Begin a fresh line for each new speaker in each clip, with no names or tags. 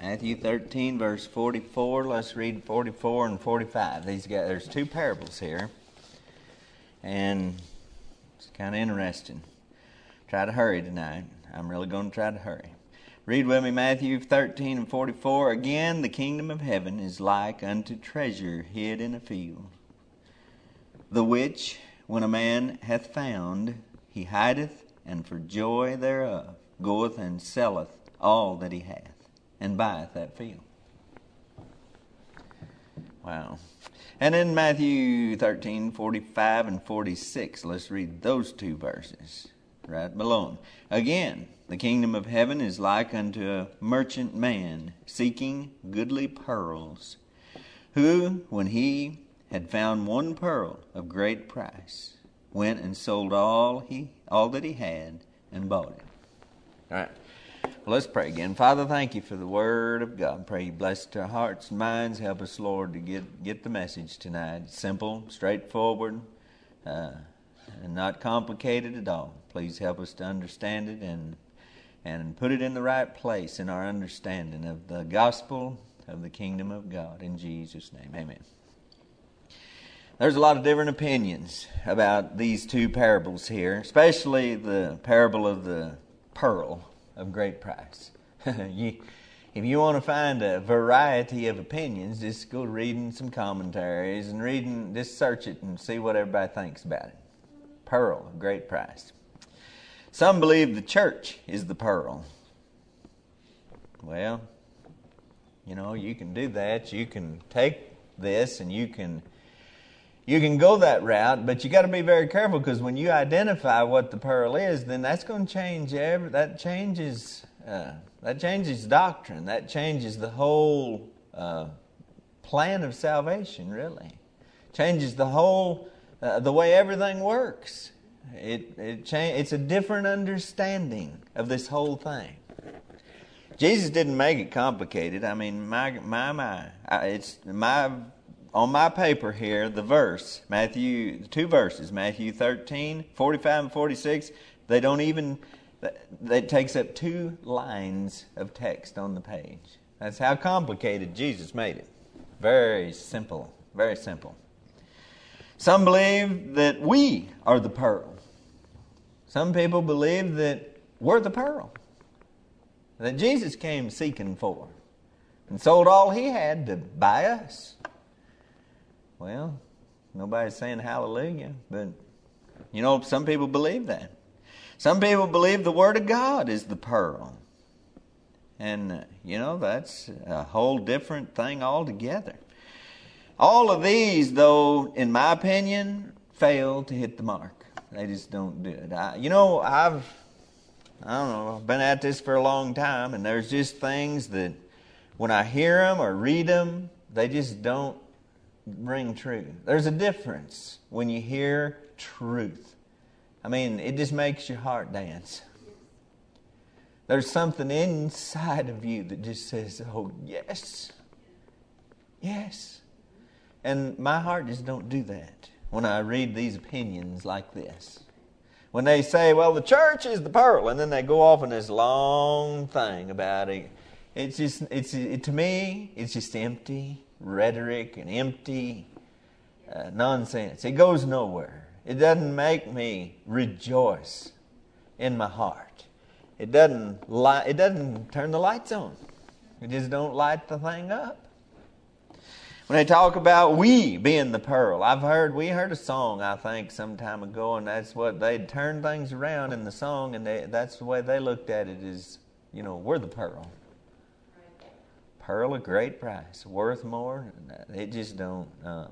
Matthew 13, verse 44. Let's read 44 and 45. There's two parables here, and it's kind of interesting. Try to hurry tonight. I'm really going to try to hurry. Read with me Matthew 13 and 44. Again, the kingdom of heaven is like unto treasure hid in a field, the which, when a man hath found, he hideth, and for joy thereof goeth and selleth all that he hath, and buyeth that field. Wow. And in Matthew 13, 45 and 46, let's read those two verses right below them. Again, the kingdom of heaven is like unto a merchant man seeking goodly pearls, who, when he had found one pearl of great price, went and sold all that he had and bought it. All right. Well, let's pray again. Father, thank you for the Word of God. Pray you bless our hearts and minds. Help us, Lord, to get the message tonight. Simple, straightforward, and not complicated at all. Please help us to understand it and put it in the right place in our understanding of the gospel of the kingdom of God. In Jesus' name, amen. There's a lot of different opinions about these two parables here, especially the parable of the pearl of great price. If you want to find a variety of opinions, just go reading some commentaries and just search it and see what everybody thinks about it. Pearl of great price. Some believe the church is the pearl. Well, you can do that. You can take this and you can go that route, but you got to be very careful, because when you identify what the pearl is, then that's going to change that changes doctrine. That changes the whole plan of salvation. Really, changes the whole the way everything works. It's a different understanding of this whole thing. Jesus didn't make it complicated. I mean, on my paper here, the verse, two verses, Matthew 13, 45 and 46, it takes up 2 lines of text on the page. That's how complicated Jesus made it. Very simple, very simple. Some believe that we are the pearl. Some people believe that we're the pearl, that Jesus came seeking for and sold all he had to buy us. Well, nobody's saying hallelujah, but some people believe that. Some people believe the Word of God is the pearl. And, that's a whole different thing altogether. All of these, though, in my opinion, fail to hit the mark. They just don't do it. I've been at this for a long time, and there's just things that when I hear them or read them, they just don't ring true. There's a difference when you hear truth. I mean, it just makes your heart dance. There's something inside of you that just says, oh, yes. Yes. And my heart just don't do that when I read these opinions like this. When they say, well, the church is the pearl, and then they go off in this long thing about it. To me, it's just empty rhetoric and empty nonsense. It goes nowhere. It doesn't make me rejoice in my heart. It doesn't turn the lights on. It just don't light the thing up. When they talk about we being the pearl, we heard a song, I think, some time ago, and that's what they'd turned things around in the song, and that's the way they looked at it is, we're the pearl. Pearl of great price, worth more. It just don't. No.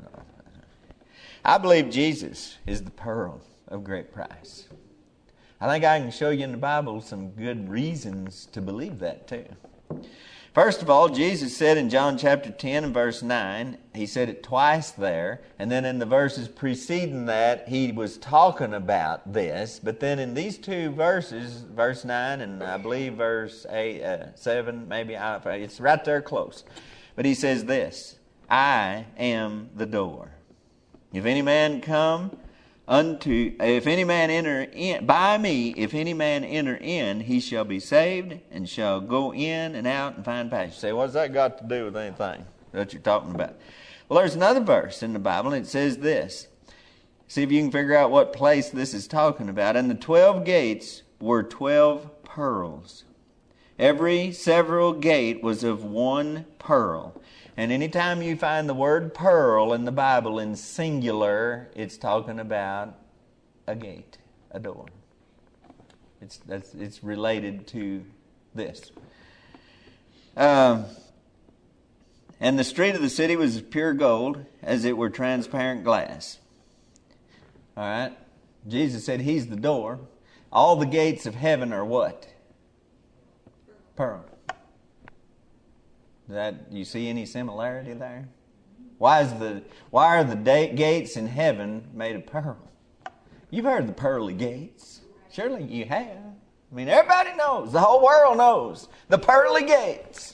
I believe Jesus is the pearl of great price. I think I can show you in the Bible some good reasons to believe that too. First of all, Jesus said in John chapter 10 and verse 9, he said it twice there, and then in the verses preceding that, he was talking about this. But then in these two verses, verse 9 and I believe verse 7, maybe, it's right there close. But he says this, I am the door. If any man come if any man enter in, by me, if any man enter in, he shall be saved, and shall go in and out and find pasture. You say, what's that got to do with anything that you're talking about? Well, there's another verse in the Bible, and it says this. See if you can figure out what place this is talking about. And the 12 gates were 12 pearls. Every several gate was of one pearl. And anytime you find the word pearl in the Bible in singular, it's talking about a gate, a door. It's related to this. And the street of the city was pure gold, as it were transparent glass. All right? Jesus said He's the door. All the gates of heaven are what? Pearl. You see any similarity there? Why are the gates in heaven made of pearl? You've heard of the pearly gates. Surely you have. I mean, everybody knows. The whole world knows. The pearly gates.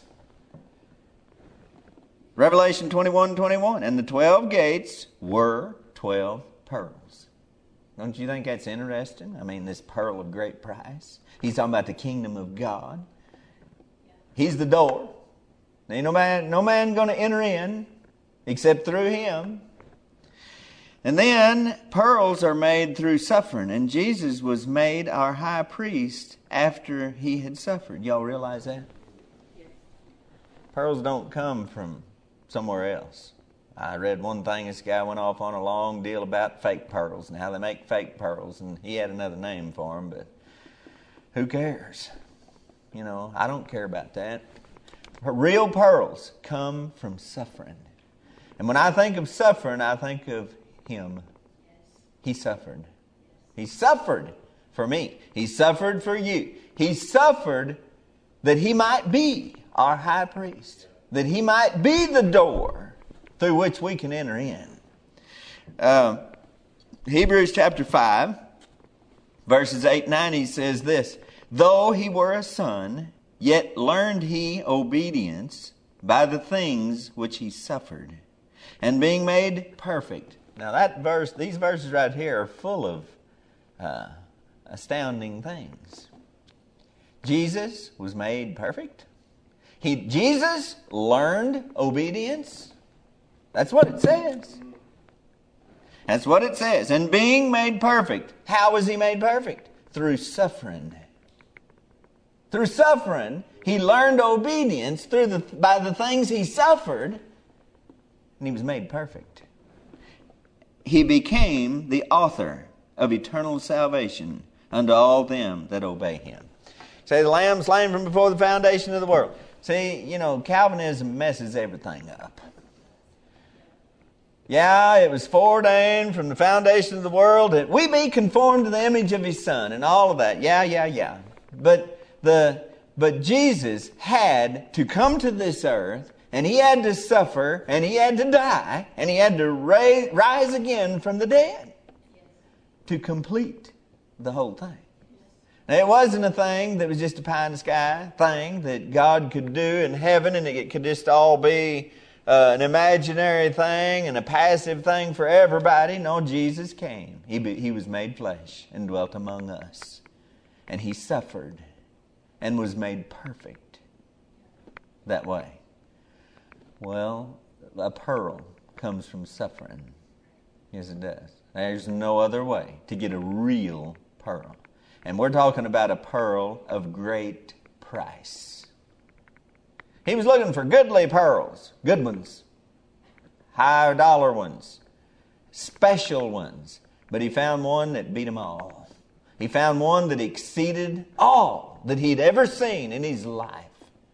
Revelation 21:21. And the 12 gates were 12 pearls. Don't you think that's interesting? I mean, this pearl of great price. He's talking about the kingdom of God. He's the door. Ain't no man going to enter in except through Him. And then pearls are made through suffering. And Jesus was made our high priest after He had suffered. Y'all realize that? Yes. Pearls don't come from somewhere else. I read one thing, this guy went off on a long deal about fake pearls and how they make fake pearls. And he had another name for them, but who cares? You know, I don't care about that. Real pearls come from suffering. And when I think of suffering, I think of Him. He suffered. He suffered for me. He suffered for you. He suffered that He might be our high priest. That He might be the door through which we can enter in. Hebrews chapter 5, verses 8 and 9, he says this. Though He were a son, yet learned He obedience by the things which He suffered, and being made perfect. Now these verses right here are full of astounding things. Jesus was made perfect. Jesus learned obedience. That's what it says. That's what it says. And being made perfect. How was He made perfect? Through suffering. Through suffering, He learned obedience by the things He suffered, and He was made perfect. He became the author of eternal salvation unto all them that obey Him. Say, the Lamb slain from before the foundation of the world. See, Calvinism messes everything up. Yeah, it was foreordained from the foundation of the world that we be conformed to the image of His Son and all of that. Yeah. But Jesus had to come to this earth, and He had to suffer, and He had to die, and He had to rise again from the dead to complete the whole thing. Now, it wasn't a thing that was just a pie in the sky thing that God could do in heaven, and it could just all be an imaginary thing and a passive thing for everybody. No, Jesus came. He was made flesh and dwelt among us. And He suffered and was made perfect that way. Well, a pearl comes from suffering. Yes, it does. There's no other way to get a real pearl. And we're talking about a pearl of great price. He was looking for goodly pearls, good ones, higher dollar ones, special ones. But He found one that beat them all. He found one that exceeded all that He'd ever seen in His life.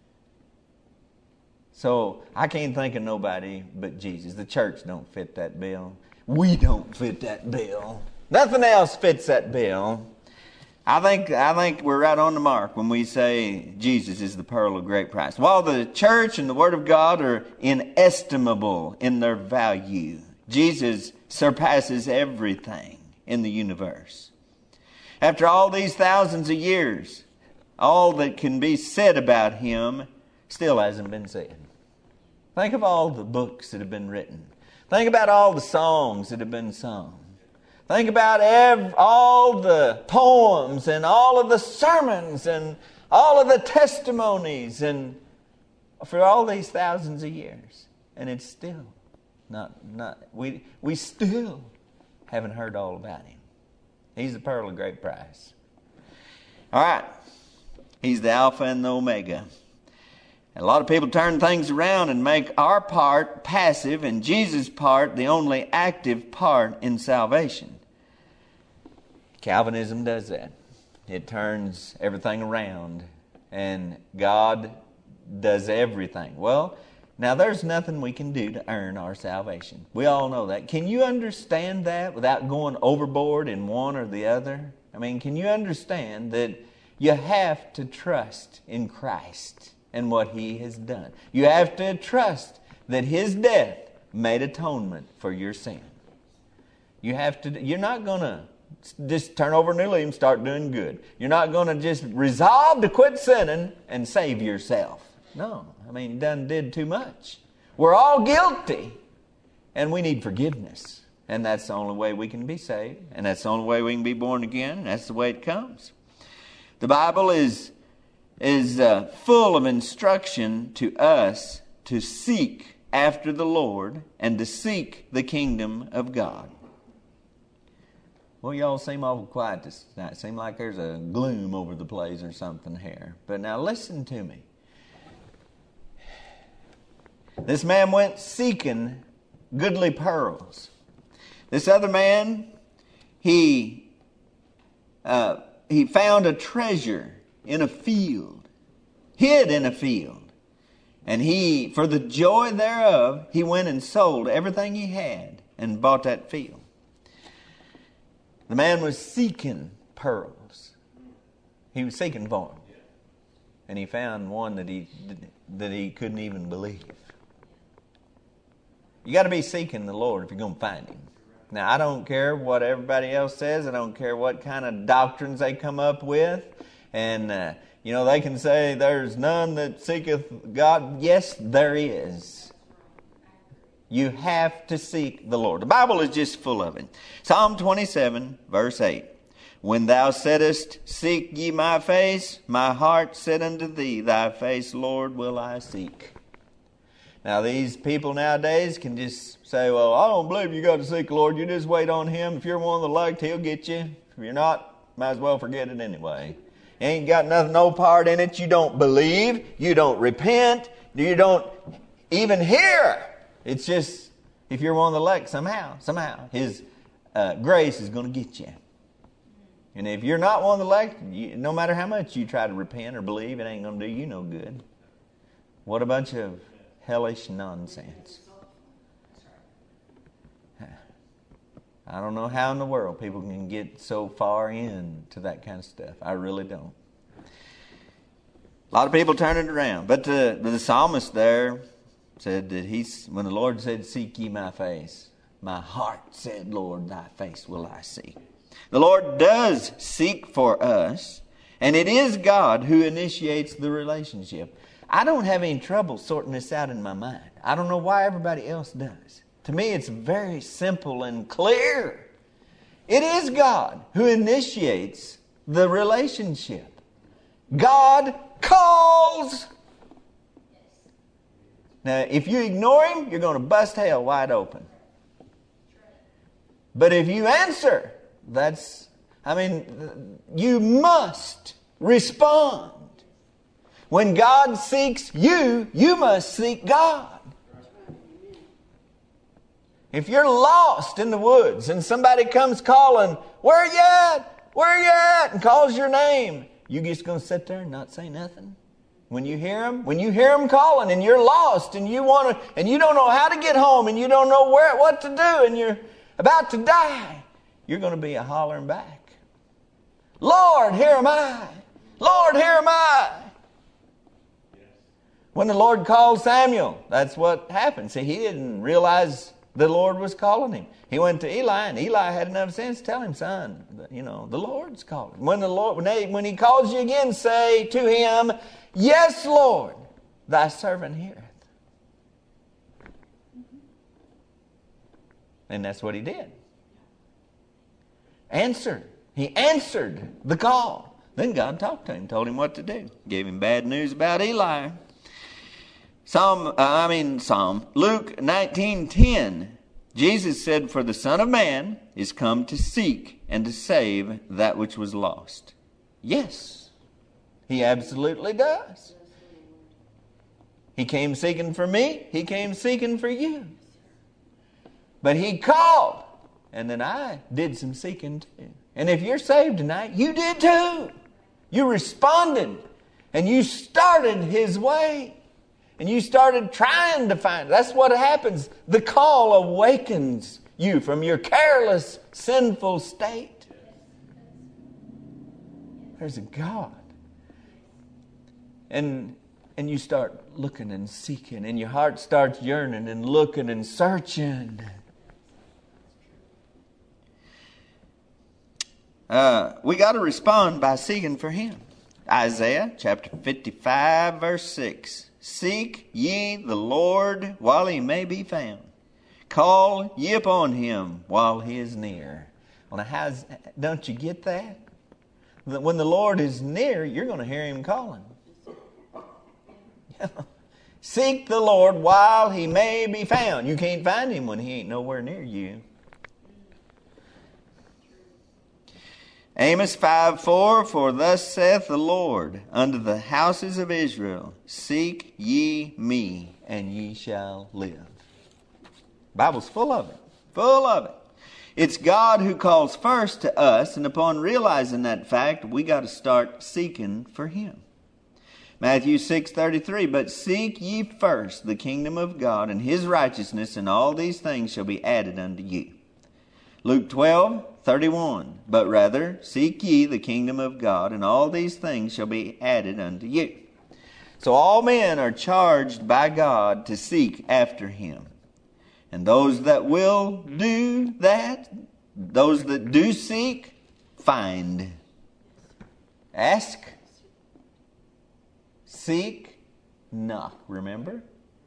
So I can't think of nobody but Jesus. The church don't fit that bill. We don't fit that bill. Nothing else fits that bill. I think we're right on the mark when we say Jesus is the pearl of great price. While the church and the Word of God are inestimable in their value, Jesus surpasses everything in the universe. After all these thousands of years, all that can be said about Him still hasn't been said. Think of all the books that have been written. Think about all the songs that have been sung. Think about all the poems and all of the sermons and all of the testimonies and for all these thousands of years. And it's still we still haven't heard all about him. He's the pearl of great price. All right. He's the Alpha and the Omega. A lot of people turn things around and make our part passive and Jesus' part the only active part in salvation. Calvinism does that. It turns everything around and God does everything. Well, now there's nothing we can do to earn our salvation. We all know that. Can you understand that without going overboard in one or the other? I mean, can you understand that you have to trust in Christ and what He has done? You have to trust that His death made atonement for your sin. You're not going to just turn over a new leaf and start doing good. You're not going to just resolve to quit sinning and save yourself. No, I mean, you done did too much. We're all guilty, and we need forgiveness. And that's the only way we can be saved, and that's the only way we can be born again, and that's the way it comes. The Bible is full of instruction to us to seek after the Lord and to seek the kingdom of God. Well, y'all seem awful quiet this night. Seem like there's a gloom over the place or something here. But now listen to me. This man went seeking goodly pearls. This other man, he found a treasure in a field, hid in a field. And for the joy thereof, he went and sold everything he had and bought that field. The man was seeking pearls. He was seeking for them. And he found one that he couldn't even believe. You got to be seeking the Lord if you're going to find Him. Now, I don't care what everybody else says. I don't care what kind of doctrines they come up with. And, they can say there's none that seeketh God. Yes, there is. You have to seek the Lord. The Bible is just full of it. Psalm 27, verse 8. When thou saidest, seek ye my face, my heart said unto thee, thy face, Lord, will I seek. Now, these people nowadays can just say, well, I don't believe you got to seek the Lord. You just wait on Him. If you're one of the elect, He'll get you. If you're not, might as well forget it anyway. You ain't got nothing, no part in it. You don't believe. You don't repent. You don't even hear. It's just, if you're one of the elect, somehow, His grace is going to get you. And if you're not one of the elect, no matter how much you try to repent or believe, it ain't going to do you no good. What a bunch of hellish nonsense. I don't know how in the world people can get so far into that kind of stuff. I really don't. A lot of people turn it around. But the psalmist there said that when the Lord said, seek ye my face, my heart said, Lord, thy face will I seek. The Lord does seek for us, and it is God who initiates the relationship. I don't have any trouble sorting this out in my mind. I don't know why everybody else does. To me, it's very simple and clear. It is God who initiates the relationship. God calls. Now, if you ignore Him, you're going to bust hell wide open. But if you answer, you must respond. When God seeks you, you must seek God. If you're lost in the woods and somebody comes calling, where you at? Where you at? And calls your name, you just going to sit there and not say nothing? When you hear him calling and you're lost and you don't know how to get home and you don't know what to do and you're about to die, you're going to be a hollering back. Lord, here am I. Lord, here am I. When the Lord called Samuel, that's what happened. See, he didn't realize the Lord was calling him. He went to Eli, and Eli had enough sense to tell him, son, the Lord's calling. When He calls you again, say to him, yes, Lord, thy servant heareth. And that's what he did. answered. He answered the call. Then God talked to him, told him what to do. Gave him bad news about Eli. Luke 19:10. Jesus said, "For the Son of Man is come to seek and to save that which was lost." Yes, he absolutely does. He came seeking for me. He came seeking for you. But he called, and then I did some seeking too. And if you're saved tonight, you did too. You responded, and you started his way. And you started trying to find it. That's what happens. The call awakens you from your careless, sinful state. There's a God. And you start looking and seeking, and your heart starts yearning and looking and searching. We got to respond by seeking for him. Isaiah chapter 55, verse 6. Seek ye the Lord while he may be found. Call ye upon him while he is near. Well, now, don't you get that? That when the Lord is near, you're going to hear him calling. Seek the Lord while he may be found. You can't find him when he ain't nowhere near you. Amos 5:4, for thus saith the Lord unto the houses of Israel, seek ye me, and ye shall live. The Bible's full of it. Full of it. It's God who calls first to us, and upon realizing that fact, we got to start seeking for him. Matthew 6:33, but seek ye first the kingdom of God and his righteousness, and all these things shall be added unto you. Luke 12:31, but rather seek ye the kingdom of God, and all these things shall be added unto you. So all men are charged by God to seek after him. And those that will do that, those that do seek, find. Ask, seek, knock. Remember?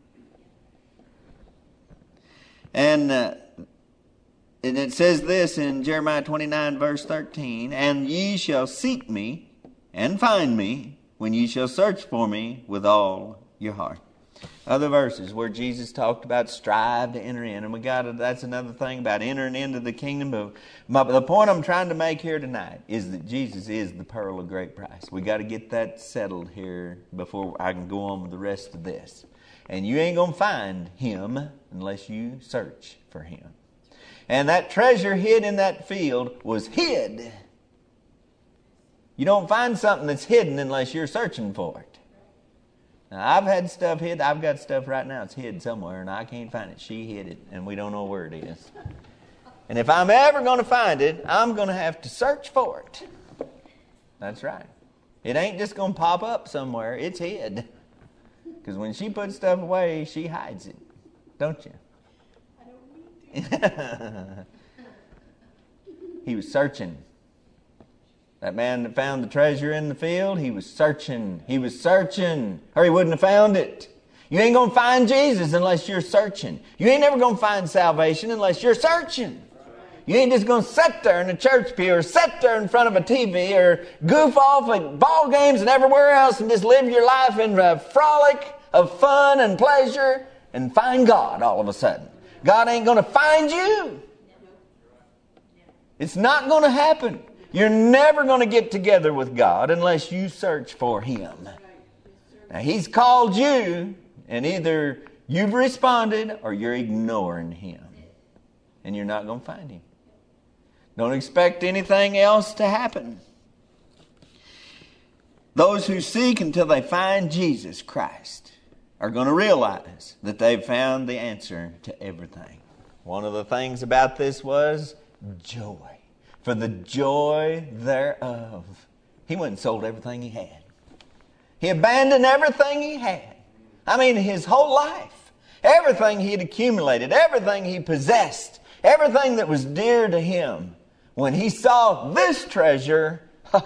And it says this in Jeremiah 29, verse 13, and ye shall seek me and find me when ye shall search for me with all your heart. Other verses where Jesus talked about strive to enter in. And that's another thing about entering into the kingdom. But the point I'm trying to make here tonight is that Jesus is the pearl of great price. We got to get that settled here before I can go on with the rest of this. And you ain't going to find him unless you search for him. And that treasure hid in that field was hid. You don't find something that's hidden unless you're searching for it. Now, I've had stuff hid. I've got stuff right now that's hid somewhere, and I can't find it. She hid it, and we don't know where it is. And if I'm ever going to find it, I'm going to have to search for it. That's right. It ain't just going to pop up somewhere. It's hid. Because when she puts stuff away, she hides it. Don't you? I don't need to. He was searching. That man that found the treasure in the field, he was searching. He was searching, or he wouldn't have found it. You ain't going to find Jesus unless you're searching. You ain't never going to find salvation unless you're searching. You ain't just going to sit there in a church pew or sit there in front of a TV or goof off at ball games and everywhere else and just live your life in a frolic of fun and pleasure and find God all of a sudden. God ain't going to find you. It's not going to happen. You're never going to get together with God unless you search for him. Now, he's called you, and either you've responded or you're ignoring him. And you're not going to find him. Don't expect anything else to happen. Those who seek until they find Jesus Christ are going to realize that they've found the answer to everything. One of the things about this was joy. For the joy thereof. He went and sold everything he had. He abandoned everything he had. I mean, his whole life. Everything he'd accumulated. Everything he possessed. Everything that was dear to him. When he saw this treasure,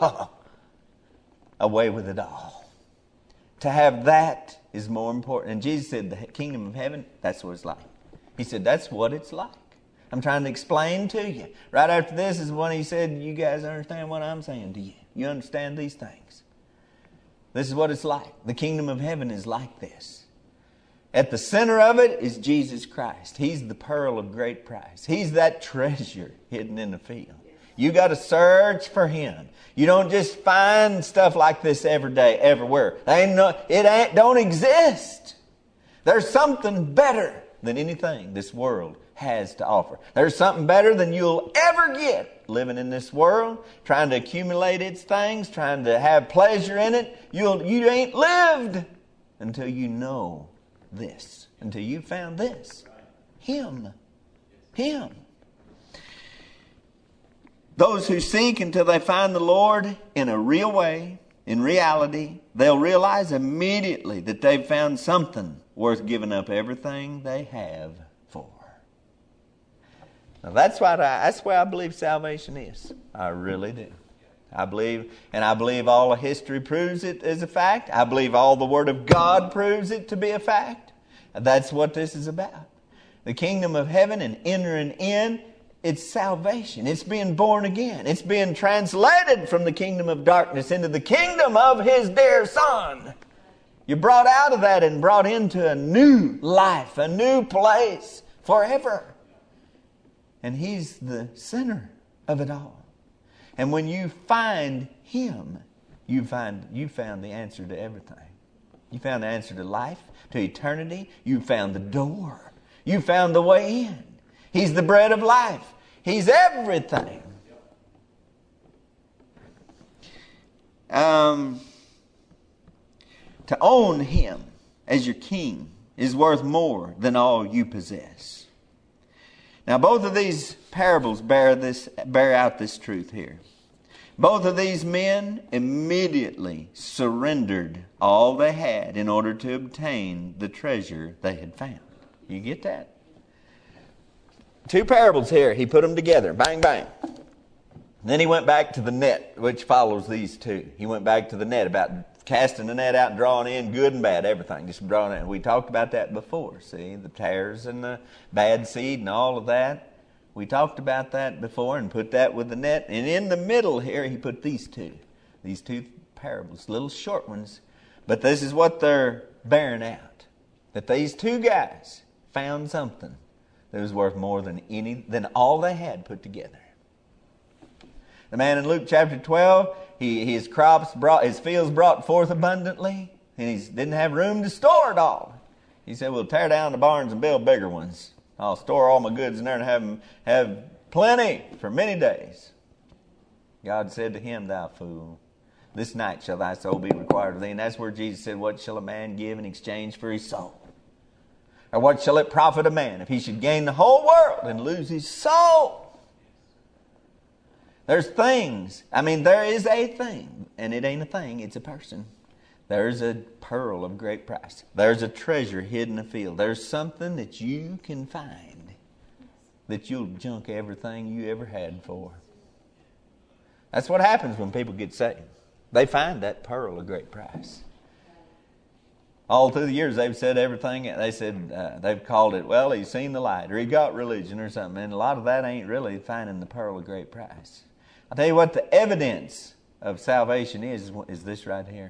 away with it all. To have that is more important. And Jesus said the kingdom of heaven, that's what it's like. He said, that's what it's like. I'm trying to explain to you. Right after this is when he said, you guys understand what I'm saying to you. You understand these things. This is what it's like. The kingdom of heaven is like this. At the center of it is Jesus Christ. He's the pearl of great price. He's that treasure hidden in the field. You got to search for Him. You don't just find stuff like this every day, everywhere. It don't exist. There's something better than anything this world has to offer. There's something better than you'll ever get living in this world, trying to accumulate its things, trying to have pleasure in it. You ain't lived until you know this, until you found this. Him. Those who seek until they find the Lord in a real way, in reality, they'll realize immediately that they've found something worth giving up everything they have for. Now that's where I believe salvation is. I really do. I believe all of history proves it as a fact. I believe all the Word of God proves it to be a fact. That's what this is about. The kingdom of heaven and entering in, it's salvation. It's being born again. It's being translated from the kingdom of darkness into the kingdom of His dear Son. You're brought out of that and brought into a new life, a new place forever. And He's the center of it all. And when you find Him, you found the answer to everything. You found the answer to life, to eternity. You found the door. You found the way in. He's the bread of life. He's everything. To own Him as your King is worth more than all you possess. Now both of these parables bear out this truth here. Both of these men immediately surrendered all they had in order to obtain the treasure they had found. You get that? Two parables here. He put them together. Bang, bang. Then he went back to the net, which follows these two. He went back to the net about casting the net out and drawing in good and bad, everything. Just drawing in. We talked about that before. See, the tares and the bad seed and all of that. We talked about that before and put that with the net. And in the middle here, he put these two parables, little short ones. But this is what they're bearing out. That these two guys found something that was worth more than all they had put together. The man in Luke chapter 12, his fields brought forth abundantly, and he didn't have room to store it all. He said, "We'll tear down the barns and build bigger ones. I'll store all my goods in there and have plenty for many days." God said to him, "Thou fool, this night shall thy soul be required of thee." And that's where Jesus said, "What shall a man give in exchange for his soul? Or what shall it profit a man if he should gain the whole world and lose his soul?" There's things. There is a thing. And it ain't a thing, it's a person. There's a pearl of great price. There's a treasure hidden in a field. There's something that you can find that you'll junk everything you ever had for. That's what happens when people get saved. They find that pearl of great price. All through the years, they've said everything. They said they've called it, well, he's seen the light, or he got religion, or something. And a lot of that ain't really finding the pearl of great price. I'll tell you what the evidence of salvation is this right here.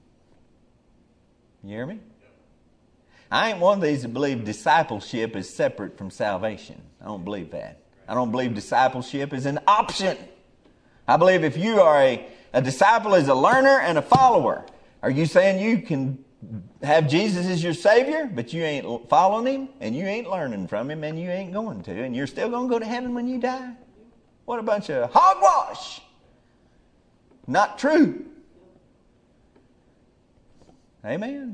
You hear me? I ain't one of these that believe discipleship is separate from salvation. I don't believe that. I don't believe discipleship is an option. I believe if you are a disciple is a learner and a follower. Are you saying you can have Jesus as your Savior, but you ain't following Him, and you ain't learning from Him, and you ain't going to, and you're still going to go to heaven when you die? What a bunch of hogwash. Not true. Amen.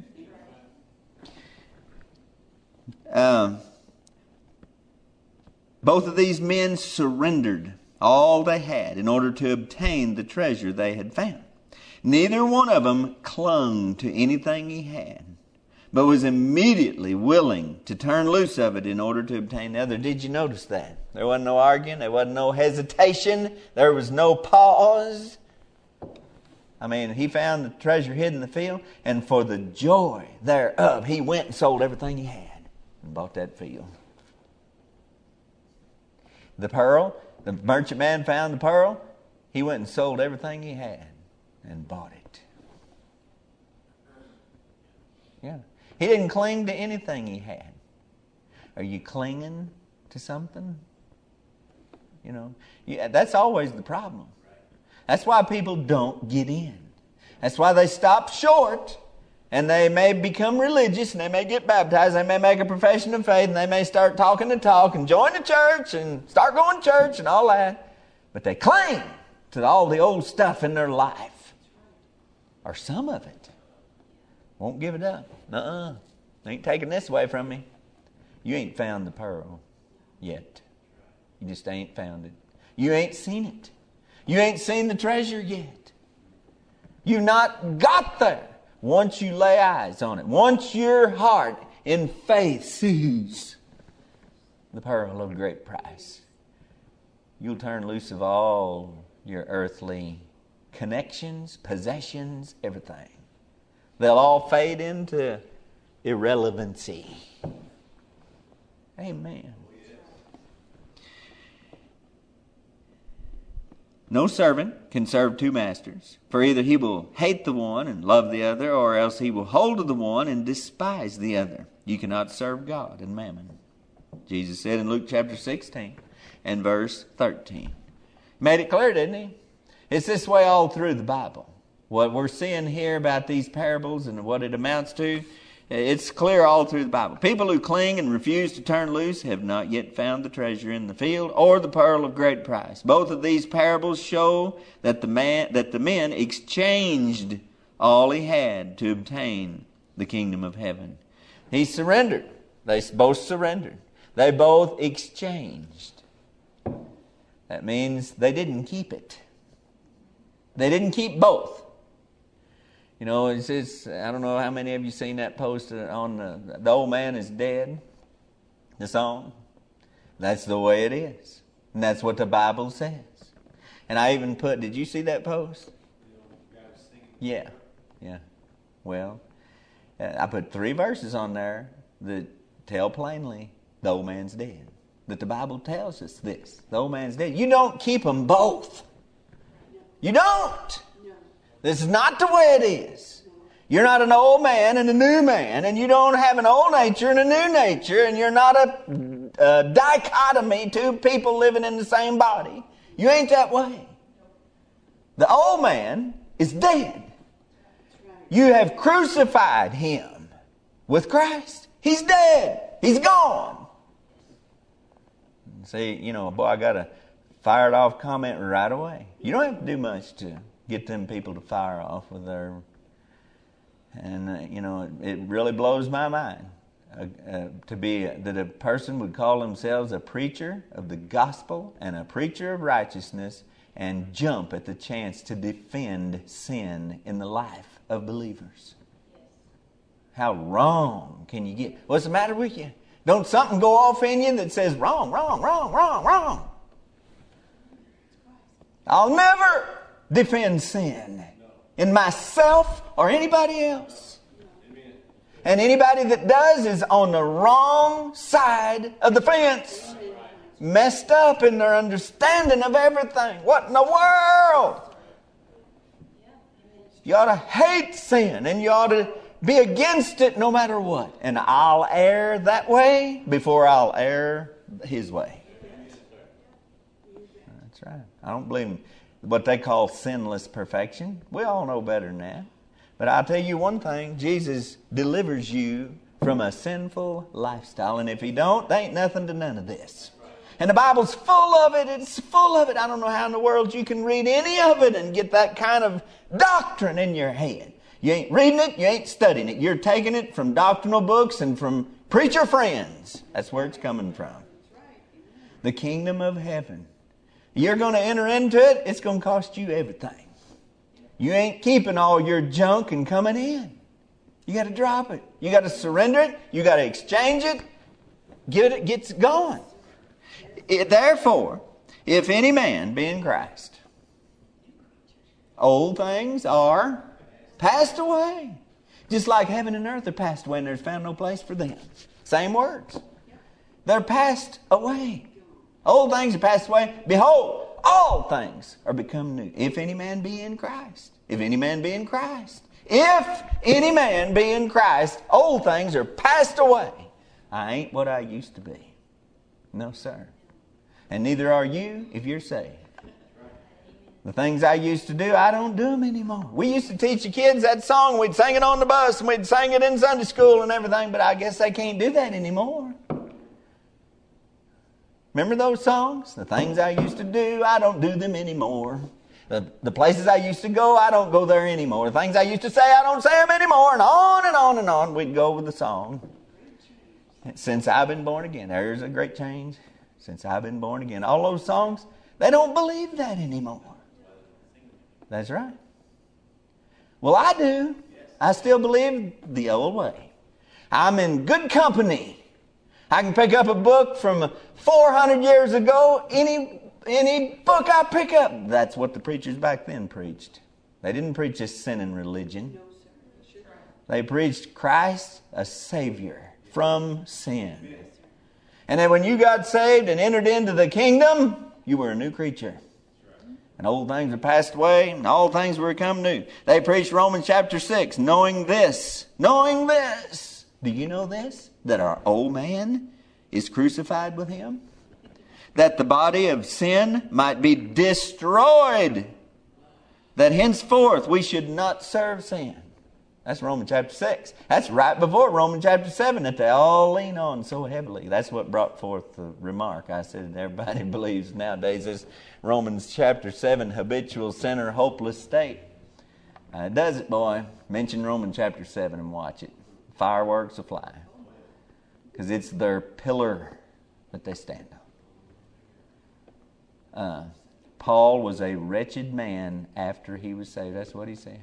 Both of these men surrendered all they had in order to obtain the treasure they had found. Neither one of them clung to anything he had, but was immediately willing to turn loose of it in order to obtain the other. Did you notice that? There wasn't no arguing. There wasn't no hesitation. There was no pause. He found the treasure hidden in the field, and for the joy thereof, he went and sold everything he had and bought that field. The pearl, the merchant man found the pearl. He went and sold everything he had and bought it. Yeah. He didn't cling to anything he had. Are you clinging to something? You know, that's always the problem. That's why people don't get in. That's why they stop short, and they may become religious, and they may get baptized, they may make a profession of faith, and they may start talking the talk and join the church and start going to church and all that. But they cling to all the old stuff in their life, or some of it. Won't give it up. Ain't taking this away from me. You ain't found the pearl yet. You just ain't found it. You ain't seen it. You ain't seen the treasure yet. You've not got there. Once you lay eyes on it, once your heart in faith sees the pearl of great price, you'll turn loose of all your earthly connections, possessions, everything. They'll all fade into irrelevancy. Amen. No servant can serve two masters, for either he will hate the one and love the other, or else he will hold to the one and despise the other. You cannot serve God and mammon. Jesus said in Luke chapter 16 and verse 13. Made it clear, didn't he? It's this way all through the Bible. What we're seeing here about these parables and what it amounts to, it's clear all through the Bible. People who cling and refuse to turn loose have not yet found the treasure in the field or the pearl of great price. Both of these parables show that the men exchanged all he had to obtain the kingdom of heaven. He surrendered. They both surrendered. They both exchanged. That means they didn't keep it. They didn't keep both. You know, I don't know how many of you seen that post on the Old Man is Dead, the song. That's the way it is. And that's what the Bible says. And I even put, did you see that post? Yeah. Well, I put 3 verses on there that tell plainly the old man's dead. That the Bible tells us this. The old man's dead. You don't keep them both. You don't. This is not the way it is. You're not an old man and a new man, and you don't have an old nature and a new nature, and you're not a dichotomy, 2 people living in the same body. You ain't that way. The old man is dead. You have crucified him with Christ. He's dead. He's gone. See, boy, I got a fired off comment right away. You don't have to do much to get them people to fire off with their... And, it really blows my mind that a person would call themselves a preacher of the gospel and a preacher of righteousness and jump at the chance to defend sin in the life of believers. How wrong can you get? What's the matter with you? Don't something go off in you that says wrong, wrong, wrong, wrong, wrong? I'll never defend sin in myself or anybody else. And anybody that does is on the wrong side of the fence. Messed up in their understanding of everything. What in the world? You ought to hate sin and you ought to be against it no matter what. And I'll err that way before I'll err his way. That's right. I don't believe in what they call sinless perfection. We all know better than that. But I'll tell you one thing. Jesus delivers you from a sinful lifestyle. And if he don't, there ain't nothing to none of this. And the Bible's full of it. It's full of it. I don't know how in the world you can read any of it and get that kind of doctrine in your head. You ain't reading it. You ain't studying it. You're taking it from doctrinal books and from preacher friends. That's where it's coming from. The kingdom of heaven. You're going to enter into it, it's going to cost you everything. You ain't keeping all your junk and coming in. You got to drop it. You got to surrender it. You got to exchange it. Get going. Therefore, if any man be in Christ, old things are passed away. Just like heaven and earth are passed away and there's found no place for them. Same words. They're passed away. Old things are passed away. Behold, all things are become new. If any man be in Christ. If any man be in Christ. If any man be in Christ, old things are passed away. I ain't what I used to be. No, sir. And neither are you if you're saved. The things I used to do, I don't do them anymore. We used to teach the kids that song. We'd sing it on the bus and we'd sing it in Sunday school and everything, but I guess they can't do that anymore. Remember those songs? The things I used to do, I don't do them anymore. The places I used to go, I don't go there anymore. The things I used to say, I don't say them anymore. And on and on and on we'd go with the song. Since I've been born again. There's a great change. Since I've been born again. All those songs, they don't believe that anymore. That's right. Well, I do. I still believe the old way. I'm in good company. I can pick up a book from 400 years ago. Any book I pick up. That's what the preachers back then preached. They didn't preach just sin and religion. They preached Christ, a Savior from sin. And then when you got saved and entered into the kingdom, you were a new creature. And old things are passed away, and all things were become new. They preached Romans chapter 6, knowing this. Do you know this? That our old man is crucified with him? That the body of sin might be destroyed. That henceforth we should not serve sin. That's Romans chapter 6. That's right before Romans chapter 7 that they all lean on so heavily. That's what brought forth the remark. I said everybody believes nowadays this Romans chapter 7 habitual sinner hopeless state. It does it, boy. Mention Romans chapter 7 and watch it. Fireworks will fly. Because it's their pillar that they stand on. Paul was a wretched man after he was saved. That's what he said.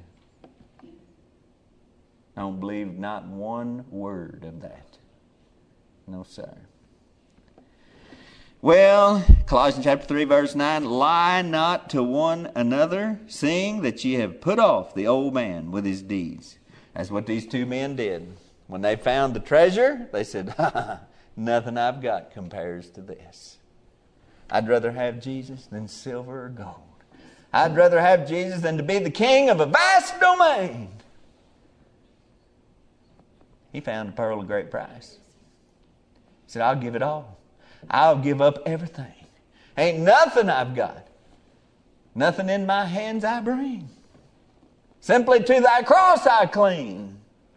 I don't believe not one word of that. No, sir. Well, Colossians chapter 3, verse 9, lie not to one another, seeing that ye have put off the old man with his deeds. That's what these two men did. When they found the treasure, they said, nothing I've got compares to this. I'd rather have Jesus than silver or gold. I'd rather have Jesus than to be the king of a vast domain. He found a pearl of great price. He said, I'll give it all. I'll give up everything. Ain't nothing I've got. Nothing in my hands I bring. Simply to thy cross I cling.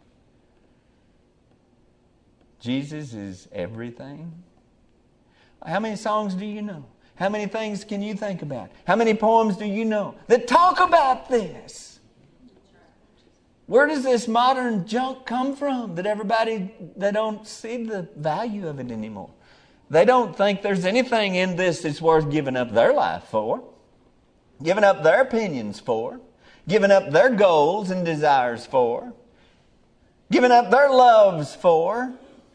Jesus is everything. How many songs do you know? How many things can you think about? How many poems do you know that talk about this? Where does this modern junk come from that they don't see the value of it anymore? They don't think there's anything in this that's worth giving up their life for, giving up their opinions for, giving up their goals and desires for, giving up their loves for.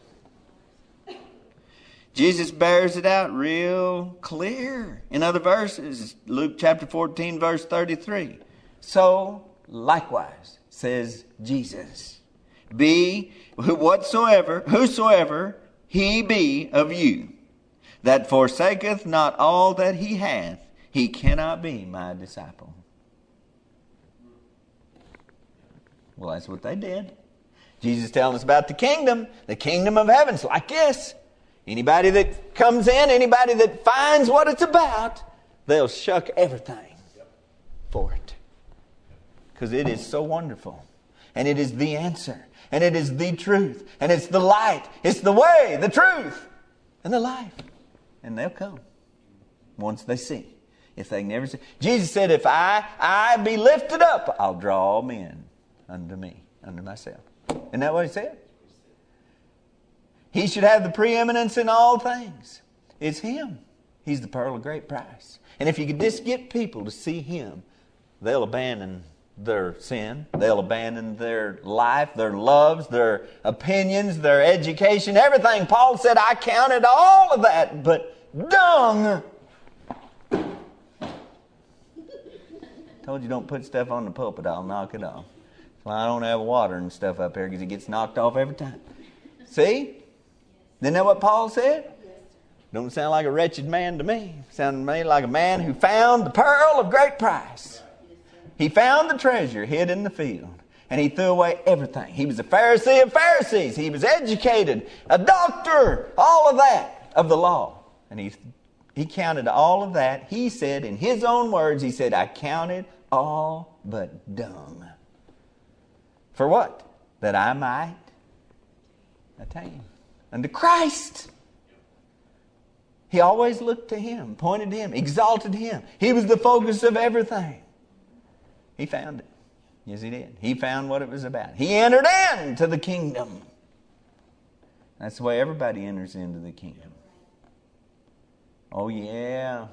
Jesus bears it out real clear in other verses. Luke chapter 14, verse 33. So, likewise, says Jesus, be whosoever he be of you, that forsaketh not all that he hath, he cannot be my disciple. Well, that's what they did. Jesus is telling us about the kingdom of heaven's like this. Anybody that comes in, anybody that finds what it's about, they'll shuck everything for it. Because it is so wonderful. And it is the answer. And it is the truth. And it's the light. It's the way, the truth, and the life. And they'll come once they see. If they never see. Jesus said, if I be lifted up, I'll draw all men unto me, unto myself. Isn't that what he said? He should have the preeminence in all things. It's him. He's the pearl of great price. And if you could just get people to see him, they'll abandon their sin. They'll abandon their life, their loves, their opinions, their education, everything. Paul said, I counted all of that, but dung. Told you don't put stuff on the pulpit, I'll knock it off. Well, I don't have water and stuff up here because it gets knocked off every time. See? Isn't that what Paul said? Don't sound like a wretched man to me. Sounded to me like a man who found the pearl of great price. He found the treasure hid in the field, and he threw away everything. He was a Pharisee of Pharisees. He was educated, a doctor, all of that of the law. And he counted all of that. He said, in his own words, he said, I counted all but dung. For what? That I might attain unto Christ. He always looked to Him, pointed to Him, exalted Him. He was the focus of everything. He found it. Yes, He did. He found what it was about. He entered into the kingdom. That's the way everybody enters into the kingdom. Oh, yeah.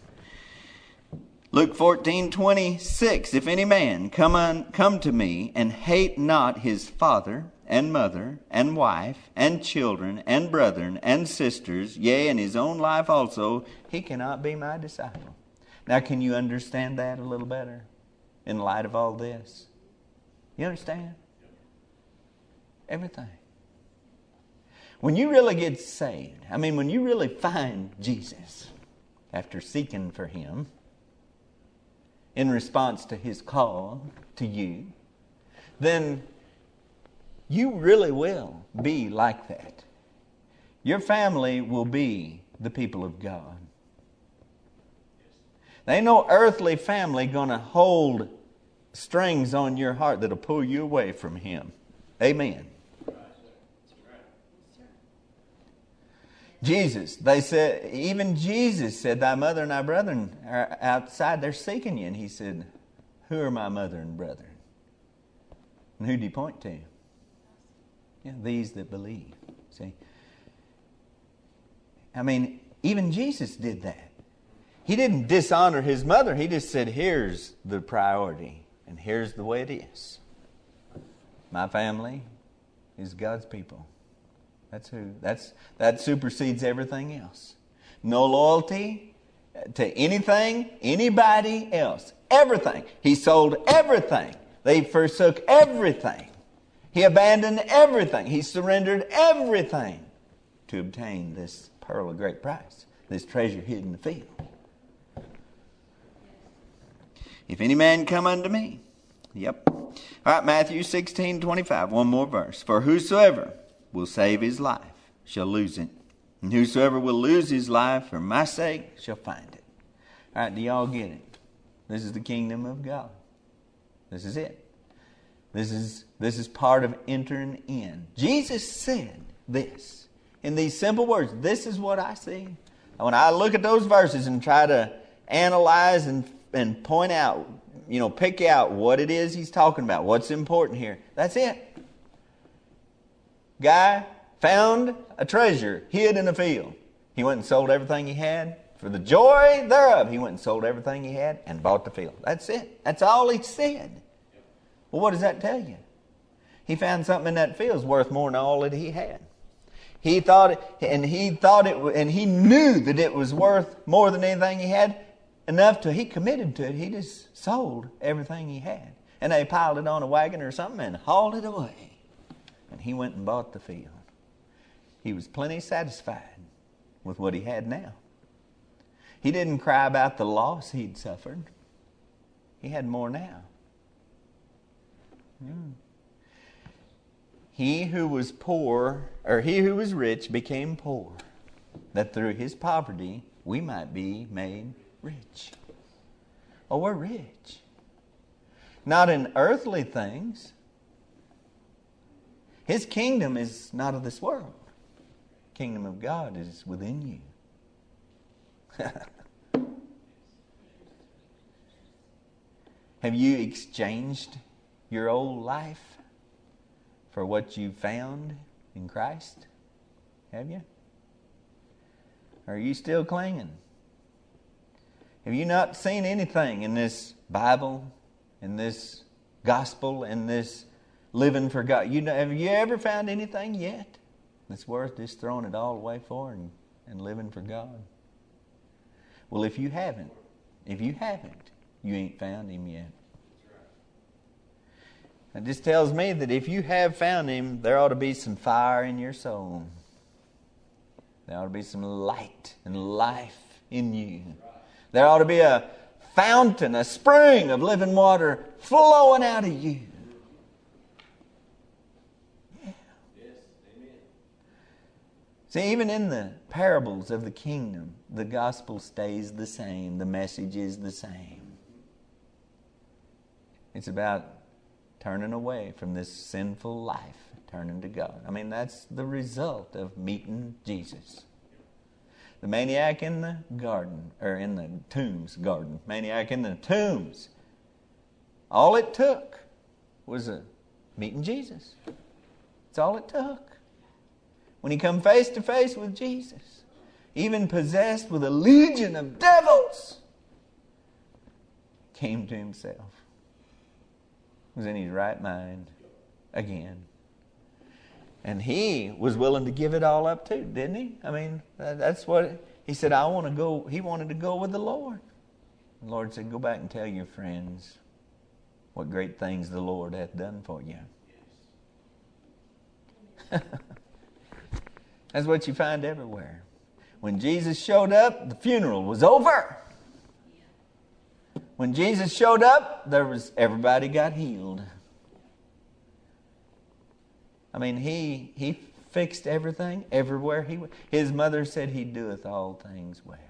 Luke 14:26. If any man come to me and hate not his father and mother and wife and children and brethren and sisters, yea, and his own life also, he cannot be my disciple. Now, can you understand that a little better in light of all this? You understand? Everything. When you really get saved, when you really find Jesus after seeking for Him in response to His call to you, then you really will be like that. Your family will be the people of God. There ain't no earthly family going to hold strings on your heart that'll pull you away from Him. Amen. Jesus, they said, even Jesus said, thy mother and thy brethren are outside, they're seeking you. And He said, who are my mother and brethren? And who do you point to? Yeah, these that believe. See? Even Jesus did that. He didn't dishonor His mother. He just said, here's the priority. And here's the way it is. My family is God's people. That supersedes everything else. No loyalty to anything, anybody else. Everything. He sold everything. They forsook everything. He abandoned everything. He surrendered everything to obtain this pearl of great price, this treasure hid in the field. If any man come unto me. Yep. All right, Matthew 16:25. One more verse. For whosoever will save his life shall lose it. And whosoever will lose his life for my sake shall find it. All right, do y'all get it? This is the kingdom of God. This is it. This is part of entering in. Jesus said this in these simple words. This is what I see. When I look at those verses and try to analyze and point out, pick out what it is He's talking about, what's important here. That's it. Guy found a treasure hid in a field. He went and sold everything he had. For the joy thereof, he went and sold everything he had and bought the field. That's it. That's all he said. Well, what does that tell you? He found something in that field worth more than all that he had. He knew that it was worth more than anything he had, enough to he committed to it. He just sold everything he had. And they piled it on a wagon or something and hauled it away. And he went and bought the field. He was plenty satisfied with what he had now. He didn't cry about the loss he'd suffered. He had more now. He who was rich became poor, that through his poverty we might be made rich. Oh, we're rich. Not in earthly things. His kingdom is not of this world. The kingdom of God is within you. Have you exchanged your old life for what you found in Christ? Have you? Or are you still clinging? Have you not seen anything in this Bible, in this gospel, in this living for God? Have you ever found anything yet that's worth just throwing it all away for and living for God? Well, if you haven't, you ain't found Him yet. It just tells me that if you have found Him, there ought to be some fire in your soul There ought to be some light and life in you. There ought to be a fountain, a spring of living water flowing out of you. Yeah. See, even in the parables of the kingdom, the gospel stays the same. The message is the same. It's about turning away from this sinful life, turning to God. I mean, that's the result of meeting Jesus. The maniac in the garden, or in the tombs garden, maniac in the tombs, all it took was a meeting Jesus. That's all it took. When he come face to face with Jesus, even possessed with a legion of devils, came to himself. Was in his right mind again. And he was willing to give it all up too, didn't he? I mean, that's what he said. I want to go. He wanted to go with the Lord. The Lord said, go back and tell your friends what great things the Lord hath done for you. That's what you find everywhere. When Jesus showed up, the funeral was over. When Jesus showed up, everybody got healed. I mean, he fixed everything everywhere he went. His mother said, he doeth all things well.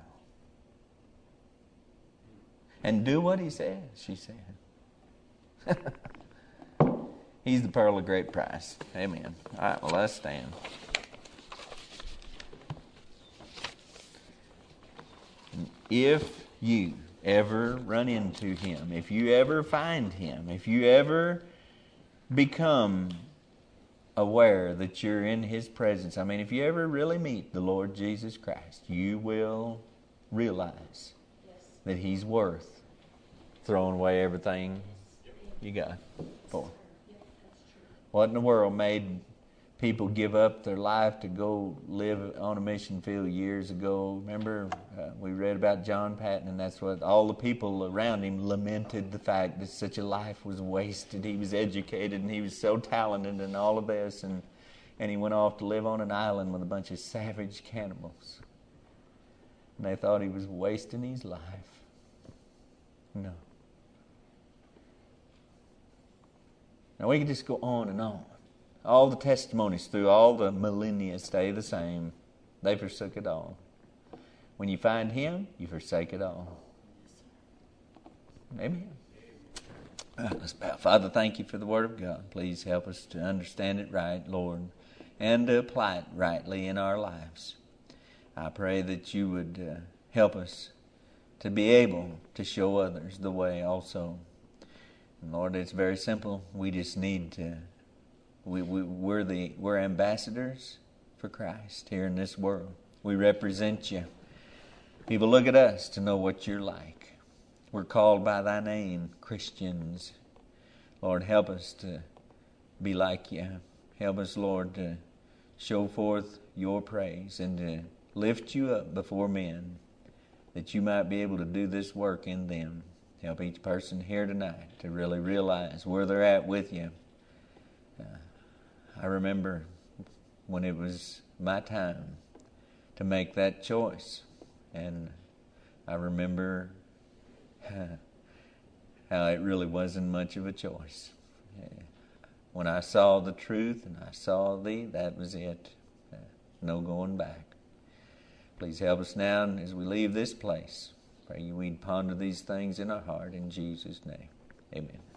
And do what he says, she said. He's the pearl of great price. Amen. All right, well, let's stand. If you ever run into him, if you ever find him, if you ever become aware that you're in his presence, I mean, if you ever really meet the Lord Jesus Christ, you will realize that he's worth throwing away everything you got for. What in the world made people give up their life to go live on a mission field years ago? Remember, we read about John Patton, and that's what all the people around him lamented, the fact that such a life was wasted. He was educated and he was so talented and all of this, and he went off to live on an island with a bunch of savage cannibals. And they thought he was wasting his life. No. Now we can just go on and on. All the testimonies through all the millennia stay the same. They forsook it all. When you find him, you forsake it all. Amen. Let's bow. Father, thank you for the Word of God. Please help us to understand it right, Lord, and to apply it rightly in our lives. I pray that you would help us to be able to show others the way also. And Lord, it's very simple. We just need to... We're ambassadors for Christ here in this world. We represent you. People look at us to know what you're like. We're called by thy name, Christians. Lord, help us to be like you. Help us, Lord, to show forth your praise and to lift you up before men, that you might be able to do this work in them. Help each person here tonight to really realize where they're at with you. I remember when it was my time to make that choice. And I remember how it really wasn't much of a choice. When I saw the truth and I saw thee, that was it. No going back. Please help us now as we leave this place. Pray you we'd ponder these things in our heart in Jesus' name. Amen.